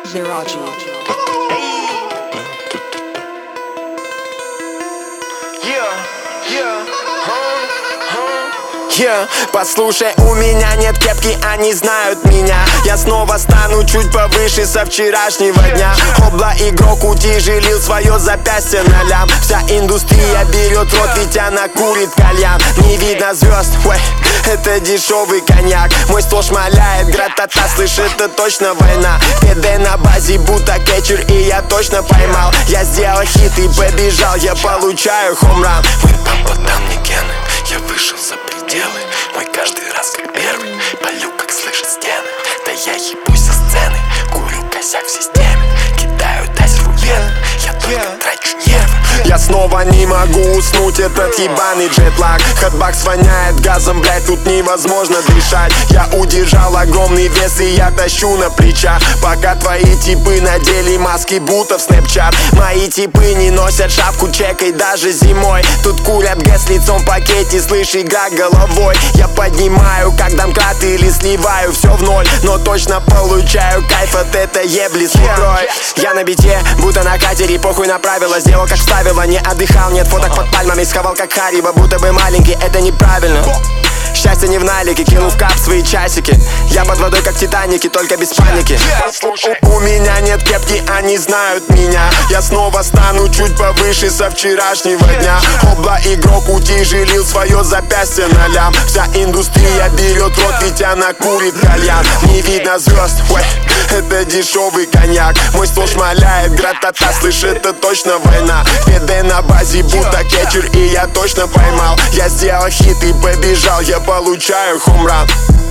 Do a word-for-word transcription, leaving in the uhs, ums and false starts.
Viraji. Yeah, послушай, у меня нет кепки, они знают меня. Я снова стану чуть повыше со вчерашнего дня. Обла игрок утяжелил свое запястье на лям. Вся индустрия берет рот, ведь она курит кальян. Не видно звезд, ой, это дешевый коньяк. Мой стол шмаляет, гратата, слышь, это точно война. ПД на базе, будто кетчер, и я точно поймал. Я сделал хит и побежал, я получаю хомран. Мой папа дал мне гены, я вышел за пределы. Мой каждый раз как первый, полю как слышит стены. Да я ебусь со сцены, курю косяк в системе. Кидаю тайс в вены, я только трачу нервы. Я снова не могу уснуть, этот ебаный джетлаг. Хэтбакс воняет газом, блять, тут невозможно дышать. Я удержал огромный вес и я тащу на плечах. Пока твои типы надели маски, будто в снэпчат. Мои типы не носят шапку, чекай даже зимой. Тут курят гэс лицом в пакете, слышь, игра головой. Я поднимаю, как домкрат или сливаю все в ноль. Но точно получаю кайф от этой ебли с литрой. Я на бите, будто на катере, похуй на правила. Сделал как ставила, не отдыхал, нет фоток под пальмами. Сховал как Хариба, будто бы маленький, это неправильно. Счастье не в налике, кинул в кап свои часики. Я под водой как Титаники, только без паники. У, у меня нет кепки, они знают меня. Я снова стану чуть повыше со вчерашнего дня. Обла игрок утяжелил свое запястье на лям. Вся индустрия берет рот, ведь она курит кальян. Не видно звезд, ой, это дешевый коньяк. Мой стол шмаляет, гратата, слышь, это точно война. ПД на базе, будто кетчер, и я точно поймал. Я сделал хит и побежал, я получаю хомран.